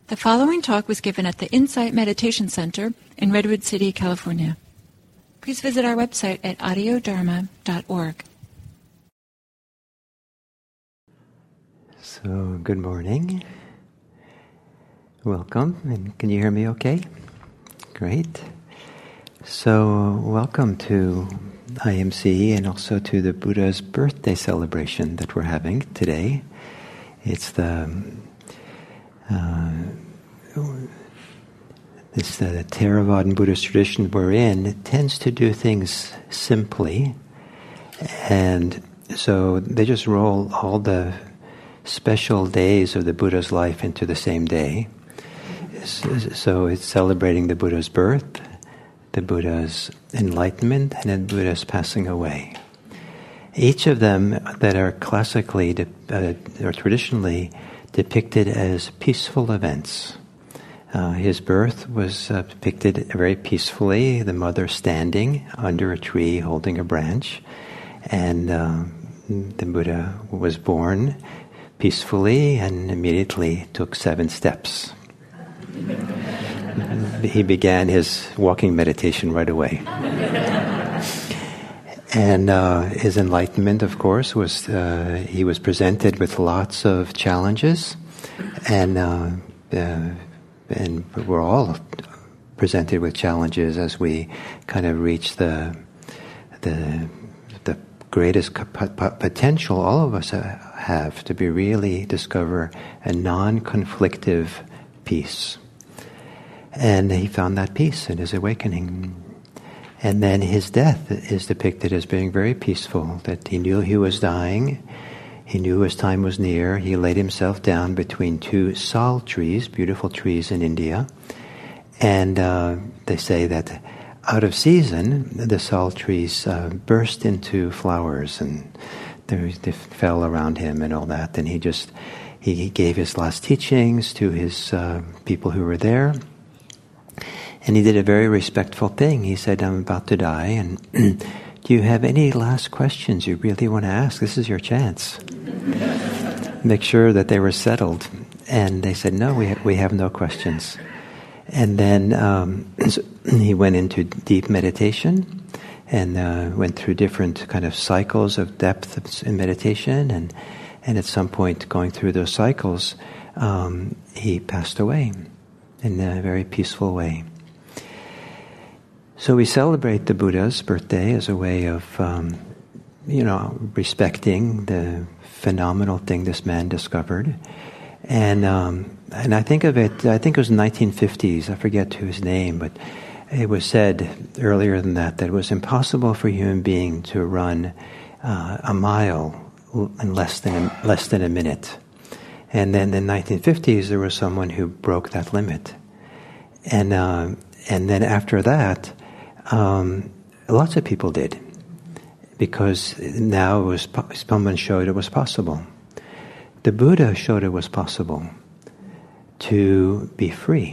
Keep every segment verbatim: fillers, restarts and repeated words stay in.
The following talk was given at the Insight Meditation Center in Redwood City, California. Please visit our website at audio dharma dot org. So, good morning. Welcome. And can you hear me okay? Great. So, welcome to I M C and also to the Buddha's birthday celebration that we're having today. It's the uh, this uh, Theravadan Buddhist tradition we're in. It tends to do things simply, and so they just roll all the special days of the Buddha's life into the same day. So it's celebrating the Buddha's birth, the Buddha's enlightenment, and then Buddha's passing away. Each of them that are classically de- uh, or traditionally depicted as peaceful events. Uh, his birth was uh, depicted very peacefully, the mother standing under a tree holding a branch, and uh, the Buddha was born peacefully and immediately took seven steps. He began his walking meditation right away. And uh, his enlightenment, of course, was uh, he was presented with lots of challenges, and uh, uh, and we're all presented with challenges as we kind of reach the the the greatest potential all of us have to be really discover a non-conflictive peace. And he found that peace in his awakening. And then his death is depicted as being very peaceful, that he knew he was dying, he knew his time was near, he laid himself down between two sal trees, beautiful trees in India, and uh, they say that out of season, the sal trees uh, burst into flowers, and they, they fell around him and all that, and he just, he, he gave his last teachings to his uh, people who were there. And he did a very respectful thing. He said, I'm about to die, and do you have any last questions you really want to ask? This is your chance. Make sure that they were settled. And they said, no, we have, we have no questions. And then um, so he went into deep meditation and uh, went through different kind of cycles of depth in meditation. And, and at some point, going through those cycles, um, he passed away in a very peaceful way. So we celebrate the Buddha's birthday as a way of, um, you know, respecting the phenomenal thing this man discovered. And um, and I think of it, I think it was in the nineteen fifties, I forget whose name, but it was said earlier than that that it was impossible for a human being to run uh, a mile in less than a, less than a minute. And then in the nineteen fifties, there was someone who broke that limit. And uh, and then after that, Um, lots of people did, because now it was someone showed it was possible. The Buddha showed it was possible to be free,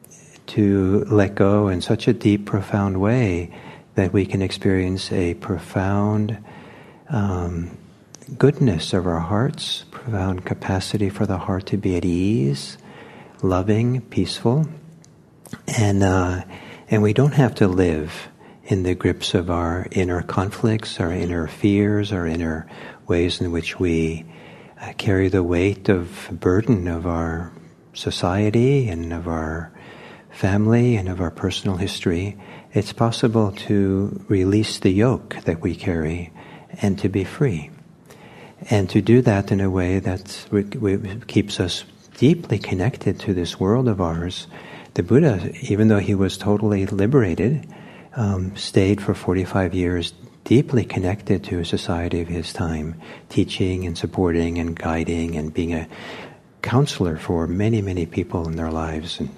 to let go in such a deep, profound way that we can experience a profound um, goodness of our hearts, profound capacity for the heart to be at ease, loving, peaceful, and uh, And we don't have to live in the grips of our inner conflicts, our inner fears, our inner ways in which we uh, carry the weight of burden of our society and of our family and of our personal history. It's possible to release the yoke that we carry and to be free. And to do that in a way that we, we, keeps us deeply connected to this world of ours. The Buddha, even though he was totally liberated, um, stayed for forty-five years deeply connected to a society of his time, teaching and supporting and guiding and being a counselor for many, many people in their lives. And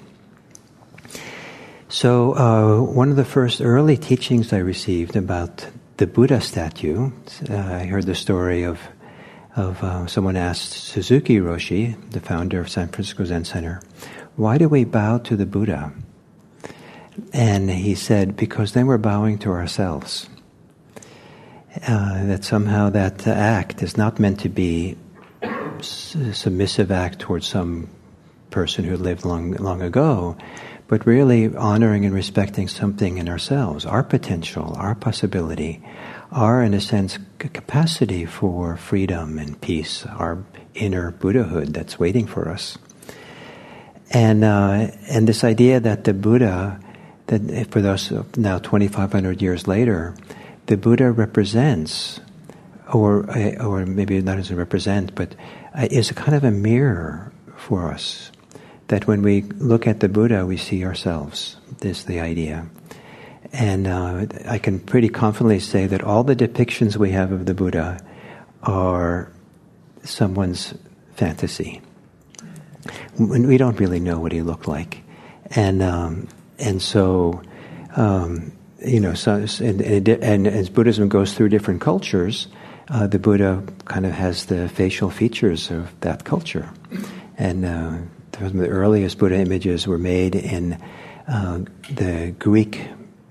so uh, one of the first early teachings I received about the Buddha statue, uh, I heard the story of, of uh, someone asked Suzuki Roshi, the founder of San Francisco Zen Center, why do we bow to the Buddha? And he said, because then we're bowing to ourselves. Uh, that somehow that act is not meant to be a submissive act towards some person who lived long, long ago, but really honoring and respecting something in ourselves, our potential, our possibility, our, in a sense, capacity for freedom and peace, our inner Buddhahood that's waiting for us. And uh, and this idea that the Buddha, that for those now twenty-five hundred years later, the Buddha represents, or or maybe not as a represent, but is a kind of a mirror for us. That when we look at the Buddha, we see ourselves. This is the idea. And uh, I can pretty confidently say that all the depictions we have of the Buddha are someone's fantasy. We don't really know what he looked like. And um, and so, um, you know, so, and, and, and as Buddhism goes through different cultures, uh, the Buddha kind of has the facial features of that culture. And uh, some of the earliest Buddha images were made in uh, the Greek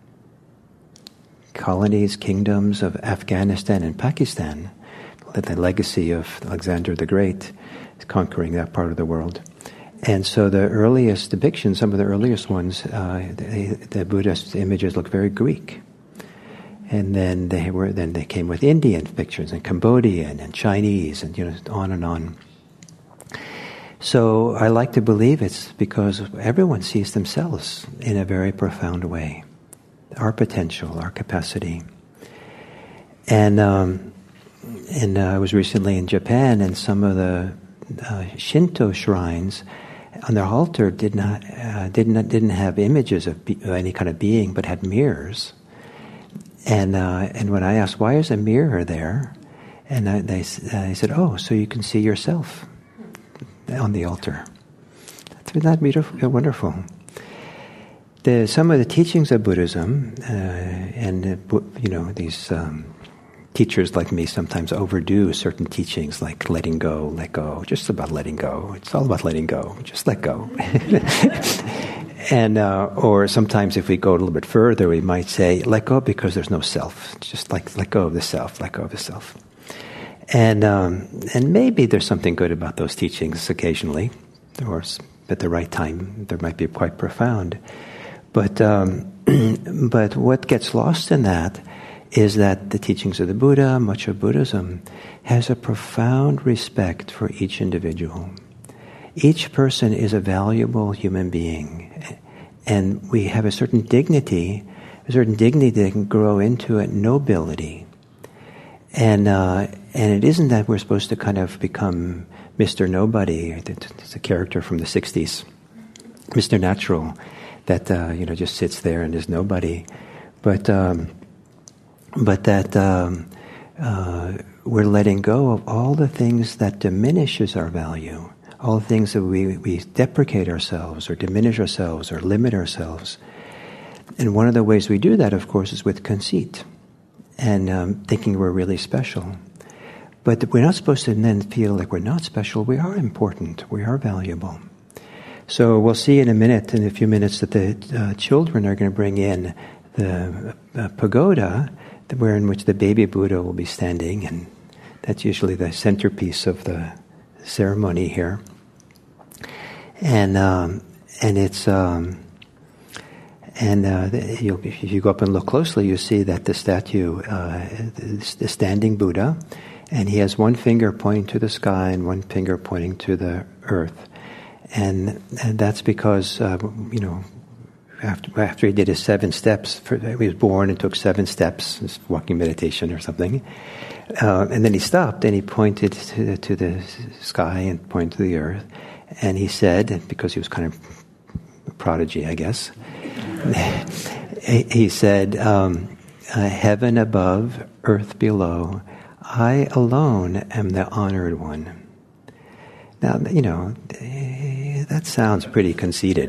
colonies, kingdoms of Afghanistan and Pakistan, the legacy of Alexander the Great conquering that part of the world. And so the earliest depictions, some of the earliest ones, uh, the, the Buddhist images look very Greek. And then they were then they came with Indian pictures and Cambodian and Chinese and you know on and on. So I like to believe it's because everyone sees themselves in a very profound way. Our potential, our capacity. And um, and uh, I was recently in Japan, and some of the uh, Shinto shrines on their altar did not uh, did not didn't have images of be- any kind of being, but had mirrors. And uh, and when I asked why is a mirror there, and I, they uh, they said, oh, so you can see yourself on the altar. Isn't that beautiful, wonderful? The, some of the teachings of Buddhism, uh, and uh, you know, these um, teachers like me sometimes overdo certain teachings, like letting go, let go, just about letting go. It's all about letting go. Just let go. and uh, or sometimes, if we go a little bit further, we might say, let go because there's no self. Just like let go of the self, let go of the self. And um, and maybe there's something good about those teachings occasionally, or at the right time, they might be quite profound. But um, but what gets lost in that is that the teachings of the Buddha, much of Buddhism, has a profound respect for each individual. Each person is a valuable human being, and we have a certain dignity, a certain dignity that can grow into a nobility. And uh, and it isn't that we're supposed to kind of become Mister Nobody. It's a character from the sixties, Mister Natural, that uh, you know just sits there and is nobody, but um, but that um, uh, we're letting go of all the things that diminishes our value, all the things that we we deprecate ourselves or diminish ourselves or limit ourselves. And one of the ways we do that, of course, is with conceit and um, thinking we're really special. But we're not supposed to then feel like we're not special. We are important. We are valuable. So we'll see in a minute, in a few minutes, that the uh, children are going to bring in the uh, pagoda, where in which the baby Buddha will be standing, and that's usually the centerpiece of the ceremony here. And um, and it's um, and uh, you'll, if you go up and look closely, you see that the statue uh, is the standing Buddha, and he has one finger pointing to the sky and one finger pointing to the earth. And, and that's because, uh, you know, after, after he did his seven steps, for, he was born and took seven steps, this walking meditation or something. Uh, and then he stopped and he pointed to, to the sky and pointed to the earth. And he said, because he was kind of a prodigy, I guess, he said, um, uh, heaven above, earth below, I alone am the honored one. Now, you know, that sounds pretty conceited.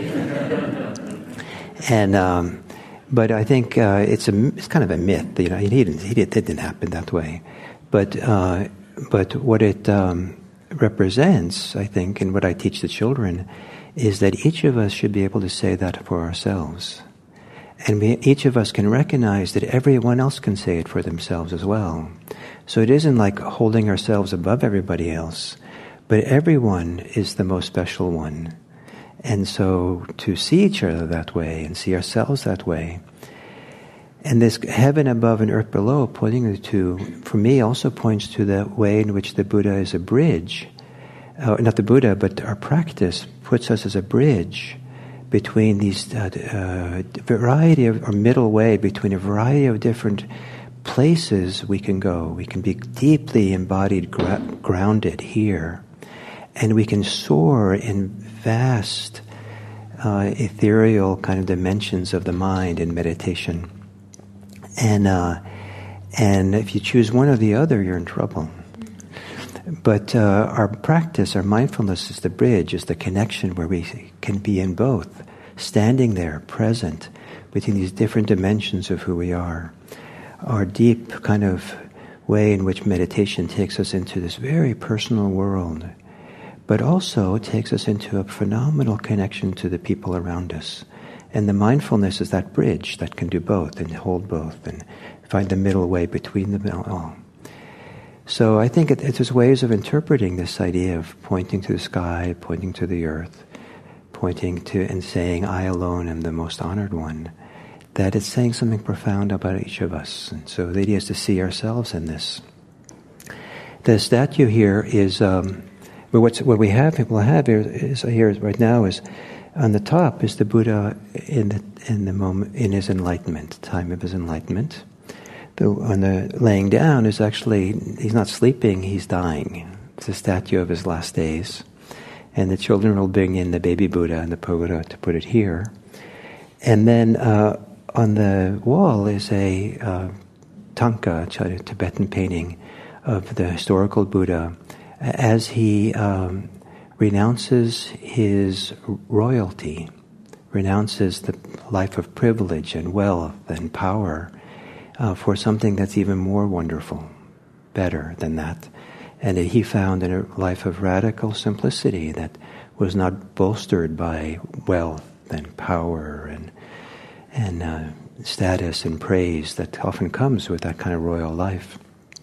and um, but I think uh, it's a it's kind of a myth. You know, he didn't he did, it didn't happen that way. But uh, but what it um, represents, I think, and what I teach the children, is that each of us should be able to say that for ourselves, and we, each of us can recognize that everyone else can say it for themselves as well. So it isn't like holding ourselves above everybody else, but everyone is the most special one. And so to see each other that way and see ourselves that way, and this heaven above and earth below, pointing to, for me, also points to the way in which the Buddha is a bridge. Uh, not the Buddha, but our practice puts us as a bridge between these uh, uh, variety of, or middle way between a variety of different places we can go. We can be deeply embodied, gra- grounded here, and we can soar in vast, uh, ethereal kind of dimensions of the mind in meditation. And uh, and if you choose one or the other, you're in trouble. But uh, our practice, our mindfulness is the bridge, is the connection where we can be in both, standing there, present, between these different dimensions of who we are. Our deep kind of way in which meditation takes us into this very personal world, but also takes us into a phenomenal connection to the people around us. And the mindfulness is that bridge that can do both and hold both and find the middle way between them all. So I think it, it, there's ways of interpreting this idea of pointing to the sky, pointing to the earth, pointing to and saying, I alone am the most honored one, that it's saying something profound about each of us. And so the idea is to see ourselves in this. The statue here is, um, well, what's, what we have, we'll have here, is, here right now is, on the top is the Buddha in the in the moment in his enlightenment, time of his enlightenment. The, on the laying down is actually, he's not sleeping, he's dying. It's a statue of his last days. And the children will bring in the baby Buddha and the pagoda to put it here. And then uh, on the wall is a uh, tanka, a Tibetan painting of the historical Buddha as he um, renounces his royalty, renounces the life of privilege and wealth and power uh, for something that's even more wonderful, better than that. And that he found in a life of radical simplicity that was not bolstered by wealth and power and and uh, status and praise that often comes with that kind of royal life.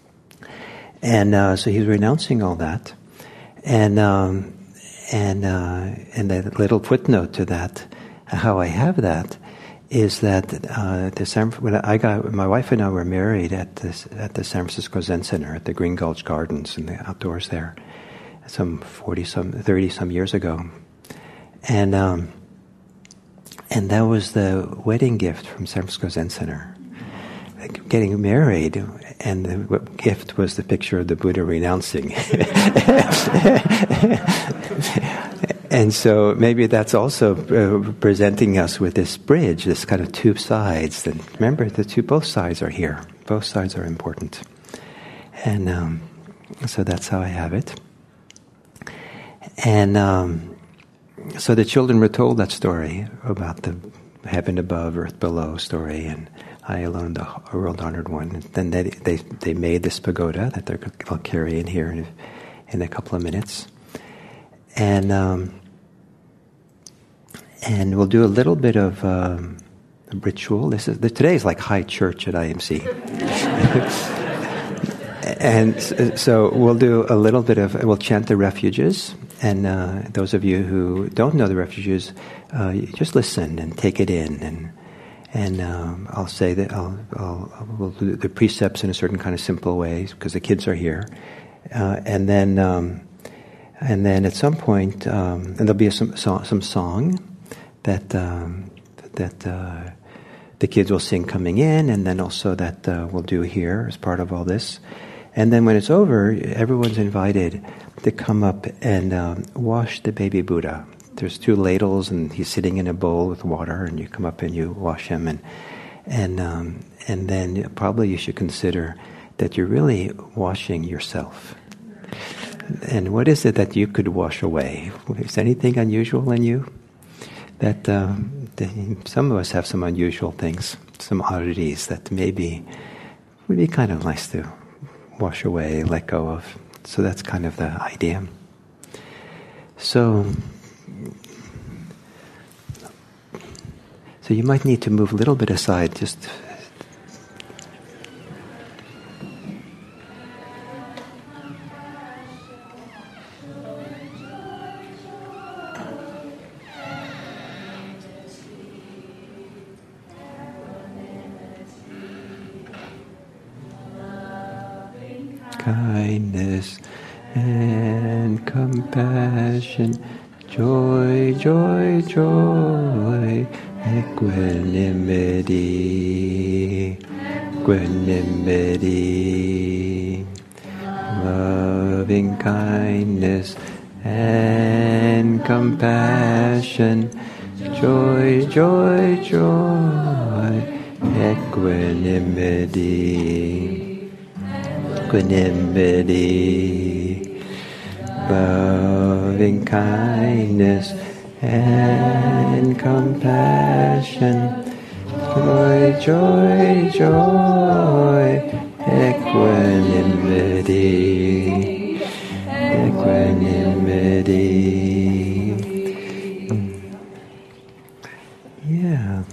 And uh, so he's renouncing all that. And um, and uh, and the little footnote to that, how I have that, is that uh, the San, when I got my wife and I were married at this at the San Francisco Zen Center at the Green Gulch Gardens in the outdoors there, some forty some thirty some years ago, and um, and that was the wedding gift from San Francisco Zen Center. Like getting married, and the gift was the picture of the Buddha renouncing. And so maybe that's also uh, presenting us with this bridge, this kind of two sides. And remember, the two, both sides are here. Both sides are important. And um, so that's how I have it. And um, so the children were told that story about the heaven above, earth below story, and I alone, the world honored one. And then they, they they made this pagoda that they'll carry in here in, in a couple of minutes. And um, and we'll do a little bit of um, ritual. This is today is like high church at I M C, and so we'll do a little bit of. We'll chant the refuges, and uh, those of you who don't know the refuges, uh, just listen and take it in. And and um, I'll say that I'll, I'll we'll do the precepts in a certain kind of simple way because the kids are here, uh, and then. Um, And then at some point, um, and there'll be a, some some song that um, that uh, the kids will sing coming in, and then also that uh, we'll do here as part of all this. And then when it's over, everyone's invited to come up and um, wash the baby Buddha. There's two ladles, and he's sitting in a bowl with water, and you come up and you wash him, and and um, and then probably you should consider that you're really washing yourself. And what is it that you could wash away? Is anything unusual in you? That, um, that some of us have some unusual things, some oddities that maybe would be kind of nice to wash away, let go of. So that's kind of the idea. So, so you might need to move a little bit aside, just. kindness and compassion, joy, joy, joy, equanimity, equanimity, loving kindness and compassion, joy, joy, joy, equanimity, equanimity, loving kindness and compassion, joy, joy, joy, equanimity, equanimity. Yeah.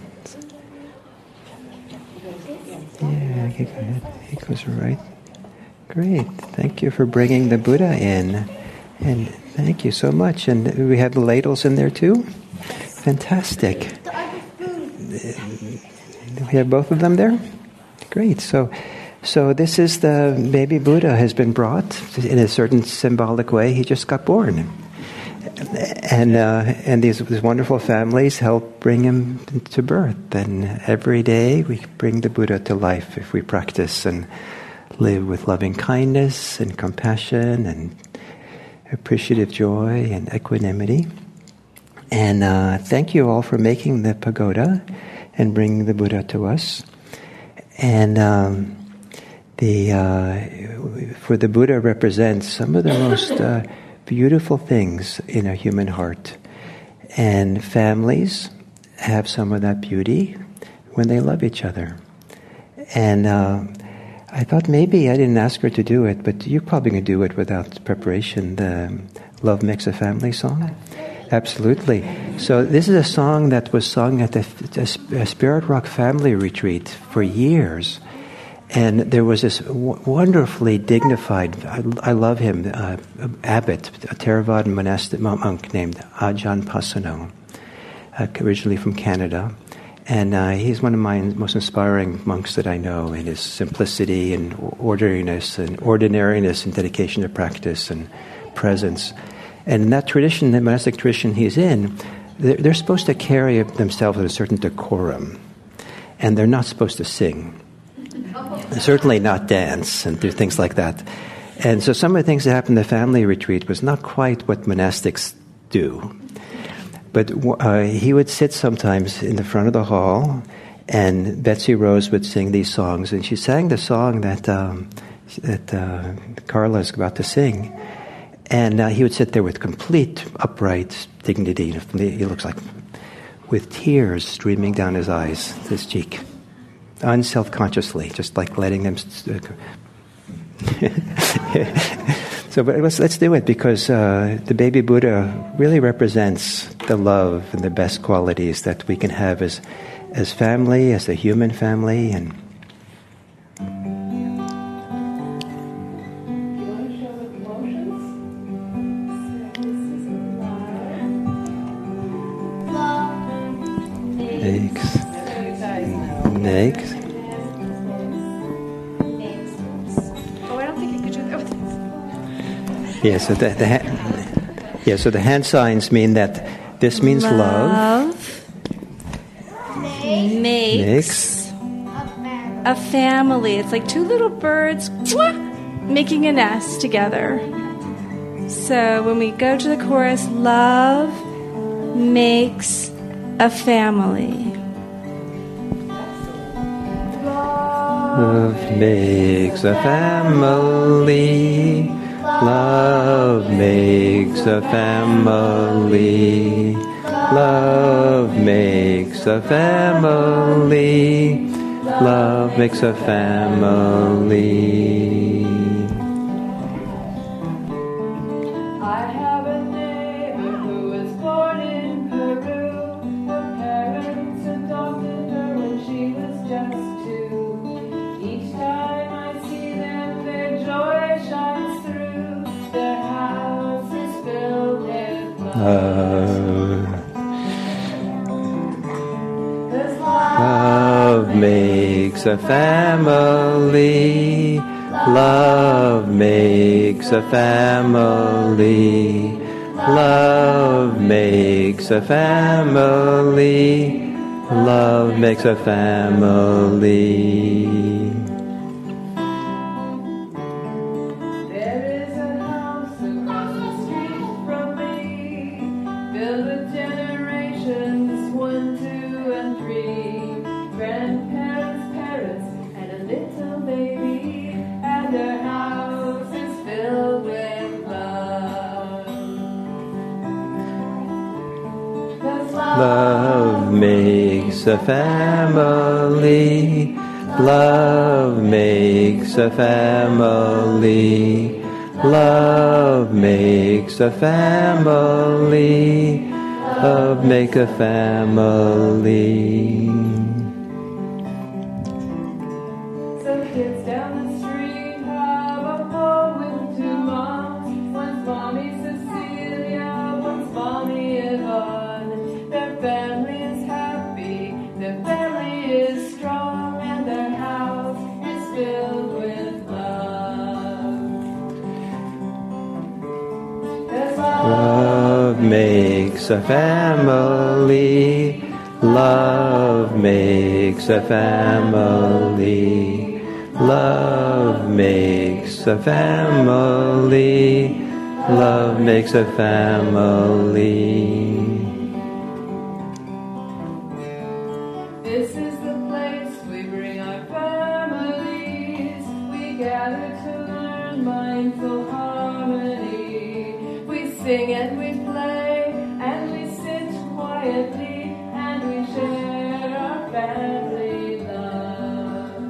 Yeah, okay, go ahead. It goes right. Great. Thank you for bringing the Buddha in. And thank you so much. And we have the ladles in there too? Fantastic. We have both of them there? Great. So so this is the baby Buddha has been brought in a certain symbolic way. He just got born. And uh, and these, these wonderful families help bring him to birth. And every day we bring the Buddha to life if we practice and live with loving kindness and compassion and appreciative joy and equanimity. And uh, thank you all for making the pagoda and bringing the Buddha to us. And um, the uh, for the Buddha represents some of the most uh, beautiful things in a human heart. And families have some of that beauty when they love each other. And uh, I thought maybe I didn't ask her to do it, but you're probably going to do it without preparation, the Love Makes a Family song. Absolutely. So this is a song that was sung at the a Spirit Rock family retreat for years. And there was this w- wonderfully dignified, I, I love him, uh, abbot, a Theravada monastic monk named Ajahn Pasanno, uh, originally from Canada. And uh, he's one of my most inspiring monks that I know in his simplicity and orderliness and ordinariness and dedication to practice and presence. And in that tradition, the monastic tradition he's in, they're, they're supposed to carry themselves with a certain decorum. And they're not supposed to sing. Certainly not dance and do things like that. And so some of the things that happened in the family retreat was not quite what monastics do. But uh, he would sit sometimes in the front of the hall, and Betsy Rose would sing these songs. And she sang the song that um, that uh, Carla is about to sing. And uh, he would sit there with complete upright dignity. He looks like with tears streaming down his eyes, his cheek. Unself-consciously, just like letting them. St- so, but let's let's do it because uh, the baby Buddha really represents the love and the best qualities that we can have as as family, as a human family, and. Makes. Makes. Oh, I don't think you could do that with this. Yeah, so the, the ha- yeah, so the hand signs mean that this means love. Love makes, Makes a family. It's like two little birds mwah, making a nest together. So when we go to the chorus, love makes a family. Love makes a family. Love makes a family. Love makes a family. Love makes a family. I have a neighbor who was born in Peru. Her parents adopted her when she was just two. Each time I see them, their joy shines through. Their house is filled with love. Love makes a family. Love makes a family. Love makes a family. Love makes a family. There is a house across the street from me, filled with generations, one, two, and three. Grandparents, parents, and a little baby, and their house is filled with love. 'Cause Love makes a family. Love makes a family. Love makes a family. Love makes a family. Some kids down the street have a home with two moms. One's mommy Cecilia, one's mommy Yvonne. Their family is happy, their family is strong, and their house is filled with love. There's Love makes a family. Love makes a family. Love makes a family. Love makes a family. This is the place we bring our families. We gather to learn mindful harmony. We sing and we play and we sit quietly and we share our family love.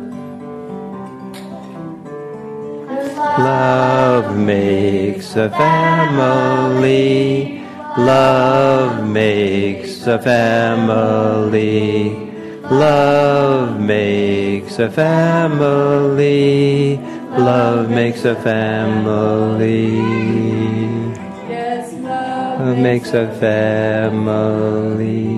'Cause Love makes a family. Love makes a family. Love makes a family. Love makes a family. yes, love Love makes a family.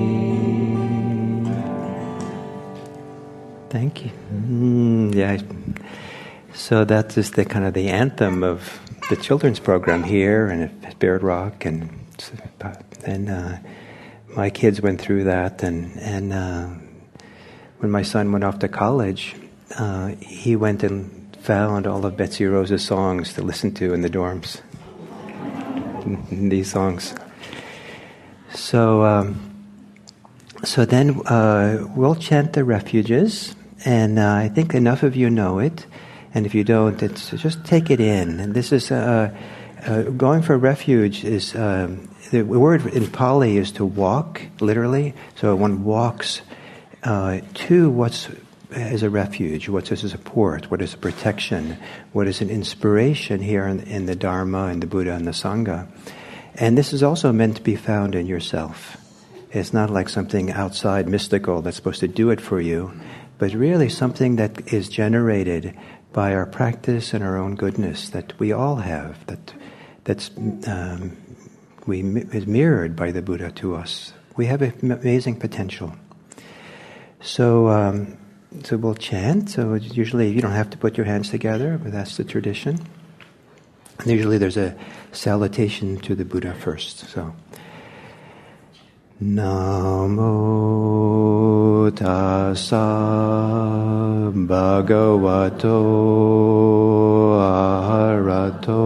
Thank you. Mm, yeah. So that is the kind of the anthem of the children's program here and at Spirit Rock, and and uh, my kids went through that, and and uh, when my son went off to college, uh, he went and found all of Betsy Rose's songs to listen to in the dorms. These songs. So um, so then uh, we'll chant the refuges, and uh, I think enough of you know it. And if you don't, it's just take it in. And this is uh, uh, going for refuge is um, the word in Pali is to walk, literally. So one walks uh, to what's as a refuge, what's as a support, what is a protection, what is an inspiration here in, in the Dharma and the Buddha and the Sangha. And this is also meant to be found in yourself. It's not like something outside mystical that's supposed to do it for you, but really something that is generated by our practice and our own goodness that we all have, that that's um, we is mirrored by the Buddha to us. We have an amazing potential. So, um, so we'll chant. So usually you don't have to put your hands together, but that's the tradition. And usually there's a salutation to the Buddha first. So, Namo Tassa Bhagavato Arahato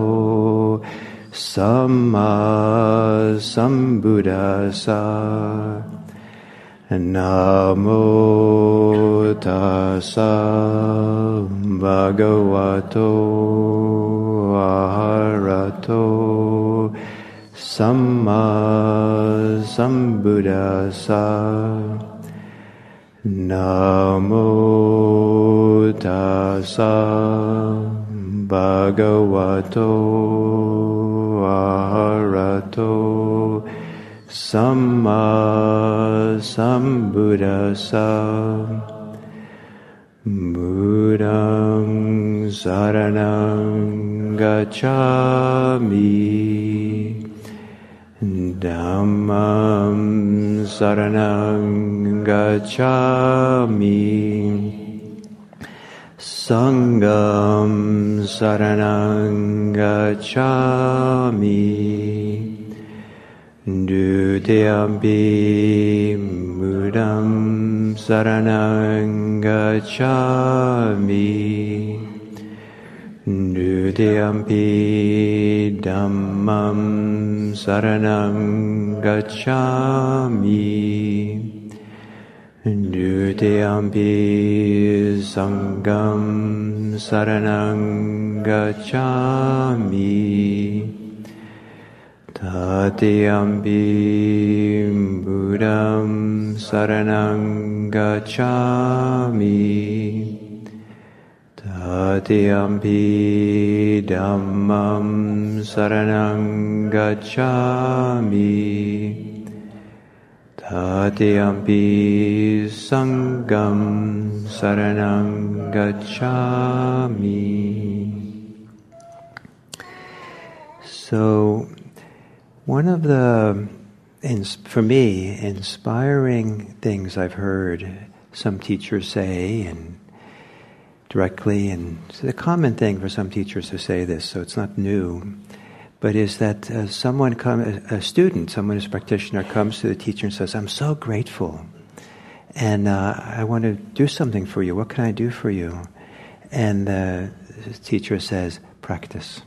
Samma Sambuddhassa. Namo Tassa Bhagavato Arahato Samma Sambuddhassa. Namo Tassa Bhagavato Arahato Samma Sambuddhassa. Buddhang saranang gacchami. Dhammam saranang gacchami. Sangam saranang gacchami. Dutiyampi mudam saranang gacchami. Dutiyampi dhammam saranang gacchami. Dutiyampi sangham saranang gacchami. Tatiyampi buddham saranang gacchami. Tatiyampi dhammam saranang gacchami. Tatiyampi sangham saranang gacchami. So, one of the, for me, inspiring things I've heard some teachers say, and directly, and it's a common thing for some teachers to say this, so it's not new, but is that uh, someone, come, a student, someone who's a practitioner comes to the teacher and says, I'm so grateful, and uh, I want to do something for you. What can I do for you? And the teacher says, practice.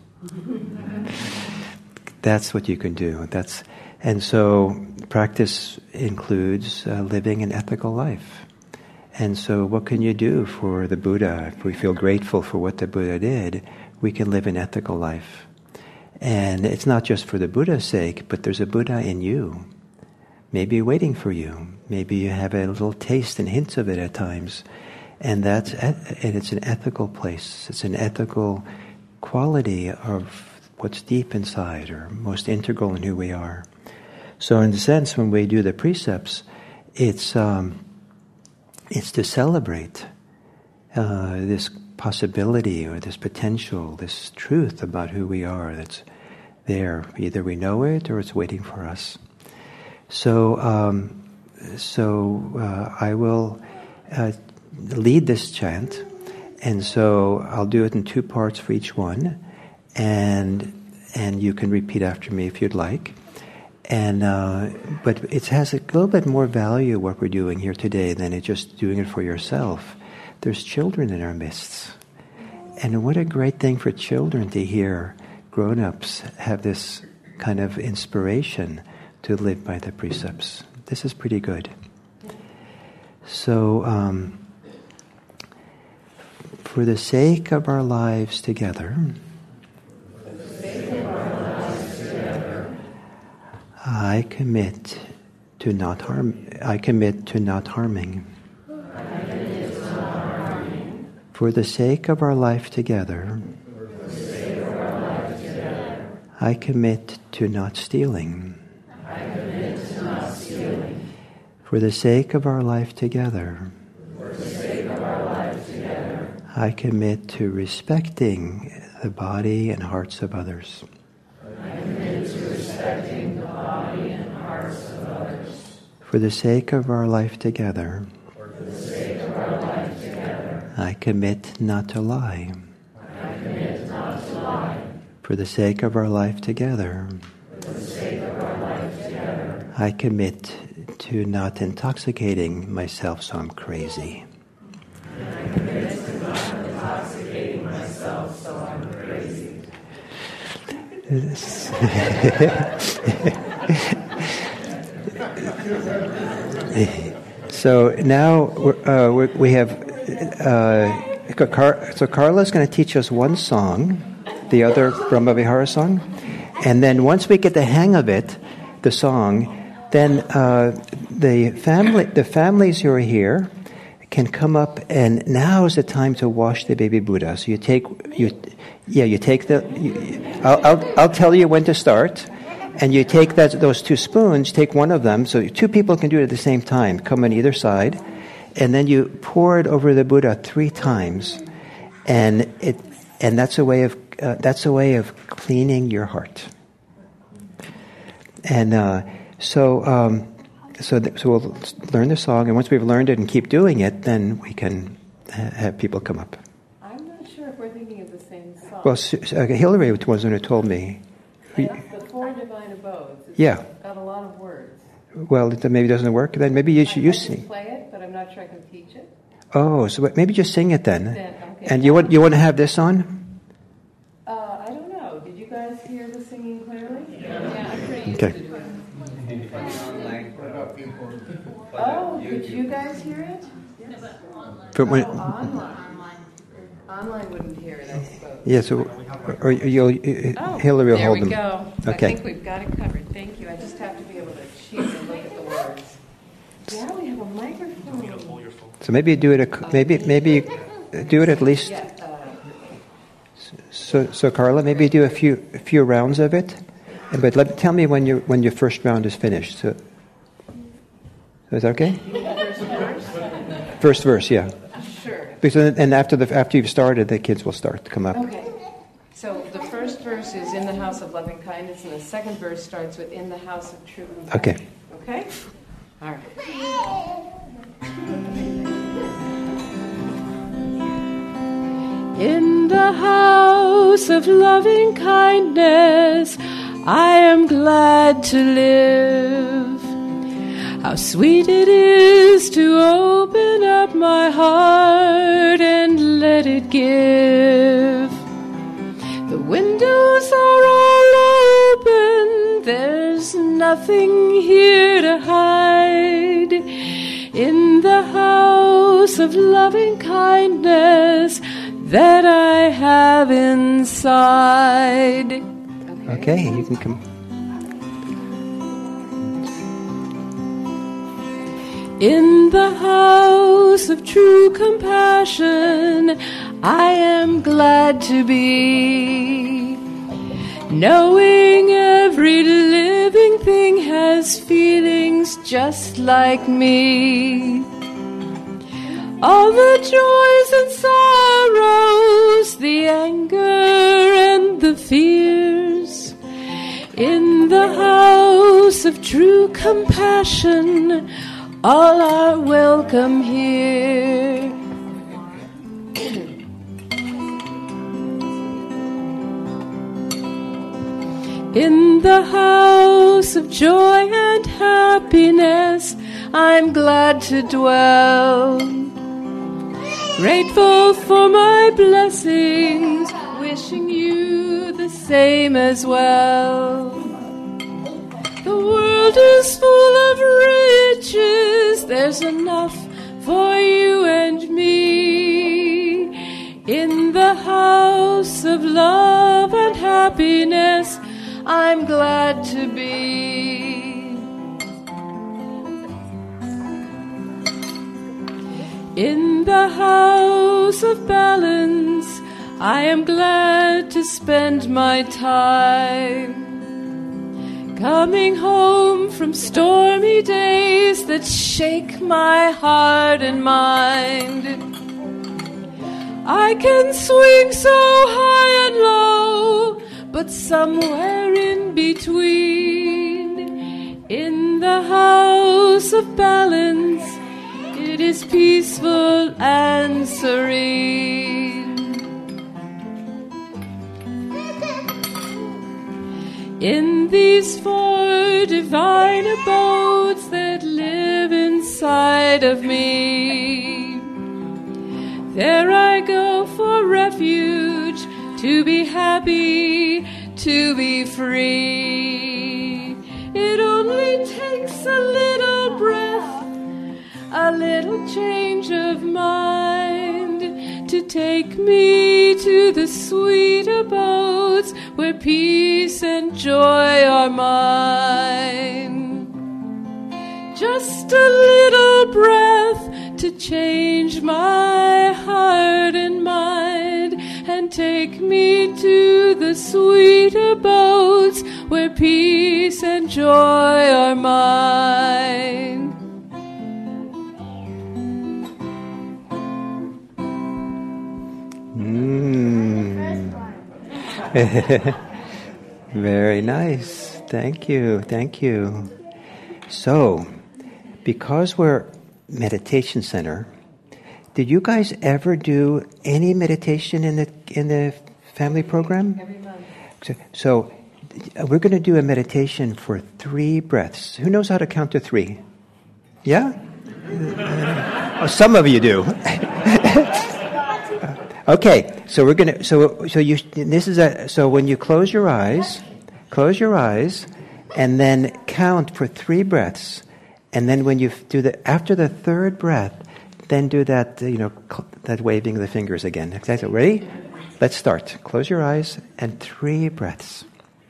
That's what you can do. That's, and so practice includes uh, living an ethical life. And so what can you do for the Buddha? If we feel grateful for what the Buddha did, we can live an ethical life. And it's not just for the Buddha's sake, but there's a Buddha in you, maybe waiting for you. Maybe you have a little taste and hints of it at times. And that's, and it's an ethical place. It's an ethical quality of what's deep inside, or most integral in who we are. So in a sense, when we do the precepts, it's um, it's to celebrate uh, this possibility, or this potential, this truth about who we are that's there. Either we know it, or it's waiting for us. So, um, so uh, I will uh, lead this chant, and so I'll do it in two parts for each one. And and you can repeat after me if you'd like. And uh, but it has a little bit more value what we're doing here today than it just doing it for yourself. There's children in our midst, and what a great thing for children to hear grown-ups have this kind of inspiration to live by the precepts. This is pretty good. So, um, for the sake of our lives together, I commit to not harm. I commit to not harming. I commit to not harming. For the sake of our life together, For the sake of our life together, I commit to not stealing. I commit to not stealing. For the sake of our life together, For the sake of our life together, I commit to respecting the body and hearts of others. I commit to respecting the body and hearts of others. For the sake of our life together, For the sake of our life together, I commit not to lie. I commit not to lie. For the sake of our life together, For the sake of our life together, I commit to not intoxicating myself so I'm crazy. I commit to not intoxicating myself so I'm crazy. So now uh, we we have uh, Car- so Carla's going to teach us one song, the other Brahmavihara song, and then once we get the hang of it, the song, then uh, the family the families who are here can come up, and now is the time to wash the baby Buddha. So you take you yeah you take the you, I'll, I'll I'll tell you when to start. And you take that, those two spoons, take one of them, so two people can do it at the same time, come on either side, and then you pour it over the Buddha three times, and it, and that's a way of uh, that's a way of cleaning your heart. And uh, so, um, so, th- so we'll learn the song, and once we've learned it and keep doing it, then we can ha- have people come up. I Well, uh, Hillary was the one who told me. That's the Four Divine Abodes. It's Yeah. got a lot of words. Well, it maybe doesn't work. Then maybe you should I you can sing. play it, but I'm not sure I can teach it. Oh, so what- maybe just sing it then. Then, okay. And you want you want to have this on? Uh, I don't know. Did you guys hear the singing clearly? Yeah, I'm pretty used Okay. to doing it. Oh, did you guys hear it? From when, Online. Online wouldn't hear it, I suppose. yeah. So, or you'll Oh, Hillary will there hold we them. go. Okay. I think we've got it covered. Thank you. I just have to be able to cheat and look at the words. Yeah, we have a microphone. So maybe do it. A, maybe maybe do it at least. Yeah, uh, So so Carla, maybe do a few a few rounds of it, and but let tell me when you when your first round is finished. So, so is that okay? first verse? First verse, yeah. Sure. Because and after the after you've started, the kids will start to come up. Okay. So the first verse is in the house of loving kindness, and the second verse starts with in the house of true compassion. Okay. Okay? All right. In the house of loving kindness, I am glad to live. How sweet it is to open up my heart and let it give. The windows are all open, there's nothing here to hide. In the house of loving kindness that I have inside. Okay, you can come. In the house of true compassion, I am glad to be. Knowing every living thing has feelings just like me. All the joys and sorrows, the anger and the fears. In the house of true compassion, all are welcome here. In the house of joy and happiness, I'm glad to dwell. Grateful for my blessings, wishing you the same as well. The world is full of riches, there's enough for you and me. In the house of love and happiness, I'm glad to be. In the house of balance, I am glad to spend my time. Coming home from stormy days that shake my heart and mind. I can swing so high and low, but somewhere in between. In the house of balance, it is peaceful and serene. In these four divine abodes that live inside of me, there I go for refuge, to be happy, to be free. It only takes a little breath, a little change of mind, to take me to the sweet abodes where peace and joy are mine. Just a little breath to change my heart and mind, and take me to the sweet abodes where peace and joy are mine. Very nice. Thank you. Thank you. So, because we're meditation center, did you guys ever do any meditation in the in the family program? Every month. So, so we're going to do a meditation for three breaths. Who knows how to count to three? Yeah? Oh, some of you do. Okay, so we're going to, so, so you, this is a, so when you close your eyes, close your eyes, and then count for three breaths. And then when you do the, after the third breath, then do that, you know, that waving of the fingers again. Okay, so ready? Let's start. Close your eyes and three breaths.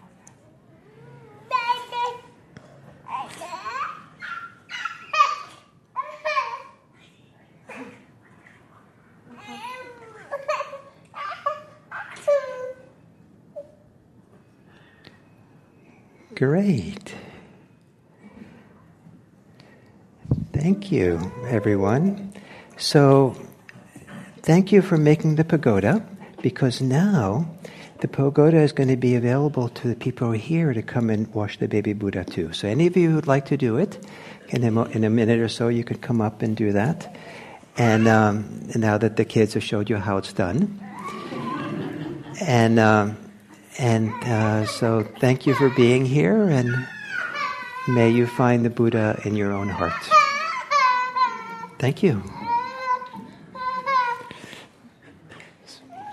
Great. Thank you, everyone. So, thank you for making the pagoda, because now the pagoda is going to be available to the people who are here to come and wash the baby Buddha too. So any of you who would like to do it, in a, in a minute or so you could come up and do that. And, um, and now that the kids have showed you how it's done. And... Um, And uh, so thank you for being here, and may you find the Buddha in your own heart. Thank you.